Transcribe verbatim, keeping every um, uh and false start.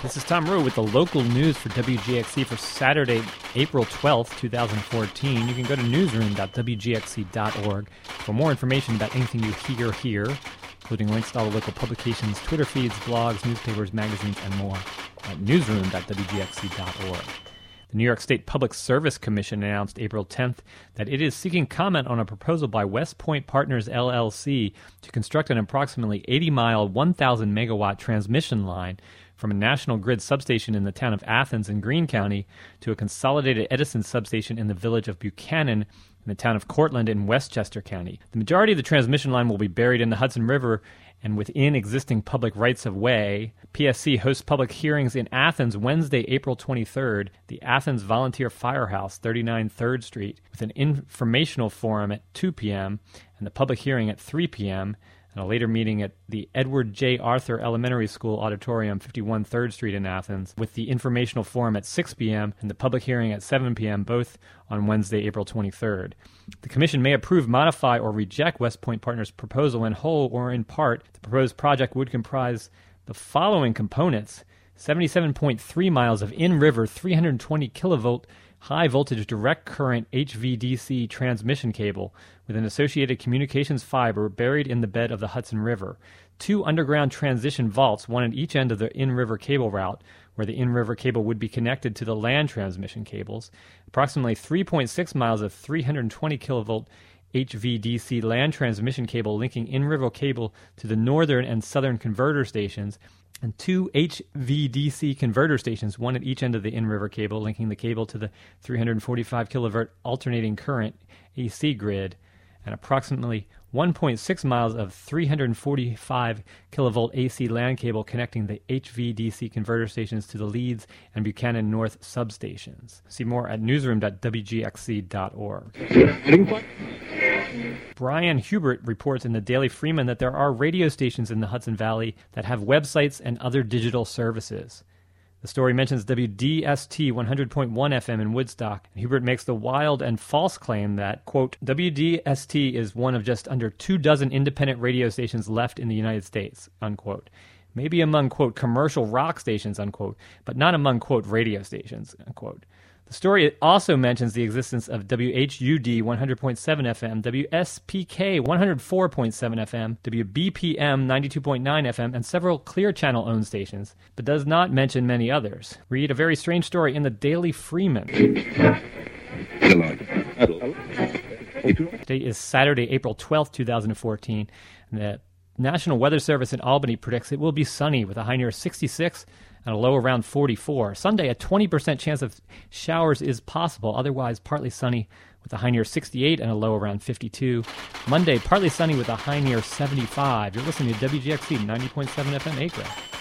This is Tom Rue with the local news for W G X C for Saturday, April twelfth, twenty fourteen. You can go to newsroom dot w g x c dot org for more information about anything you hear here, including links to all the local publications, Twitter feeds, blogs, newspapers, magazines, and more at newsroom dot w g x c dot org. The New York State Public Service Commission announced April tenth that it is seeking comment on a proposal by West Point Partners, L L C, to construct an approximately eighty-mile, one thousand megawatt transmission line from a National Grid substation in the town of Athens in Greene County to a consolidated Edison substation in the village of Buchanan in the town of Cortland in Westchester County. The majority of the transmission line will be buried in the Hudson River and within existing public rights-of-way. P S C hosts public hearings in Athens Wednesday, April twenty-third, the Athens Volunteer Firehouse, thirty-nine third Street, with an informational forum at two p.m. and the public hearing at three p.m., and a later meeting at the Edward J. Arthur Elementary School Auditorium, fifty-one third Street in Athens, with the informational forum at six p.m. and the public hearing at seven p.m., both on Wednesday, April twenty-third. The Commission may approve, modify, or reject West Point Partners' proposal in whole or in part. The proposed project would comprise the following components: seventy-seven point three miles of in-river three hundred twenty kilovolt high-voltage direct current H V D C transmission cable with an associated communications fiber buried in the bed of the Hudson River, two underground transition vaults, one at each end of the in-river cable route, where the in-river cable would be connected to the land transmission cables, approximately three point six miles of three hundred twenty kilovolt H V D C land transmission cable linking in-river cable to the northern and southern converter stations, and two H V D C converter stations, one at each end of the in-river cable, linking the cable to the three hundred forty-five kilovolt alternating current A C grid, and approximately one point six miles of three hundred forty-five kilovolt A C LAN cable connecting the H V D C converter stations to the Leeds and Buchanan North substations. See more at newsroom dot w g x c dot org. Brian Hubert reports in the Daily Freeman that there are radio stations in the Hudson Valley that have websites and other digital services. The story mentions W D S T one hundred point one F M in Woodstock. Hubert makes the wild and false claim that, quote, W D S T is one of just under two dozen independent radio stations left in the United States, unquote. Maybe among, quote, commercial rock stations, unquote, but not among, quote, radio stations, unquote. The story also mentions the existence of W H U D one hundred point seven F M, W S P K one hundred four point seven F M, W B P M ninety-two point nine F M, and several Clear Channel-owned stations, but does not mention many others. Read a very strange story in the Daily Freeman. Today is Saturday, April twelfth, twenty fourteen, and the National Weather Service in Albany predicts it will be sunny with a high near sixty-six and a low around forty-four. Sunday, a twenty percent chance of showers is possible, otherwise partly sunny with a high near sixty-eight and a low around fifty-two. Monday, partly sunny with a high near seventy-five. You're listening to W G X C ninety point seven F M Acre.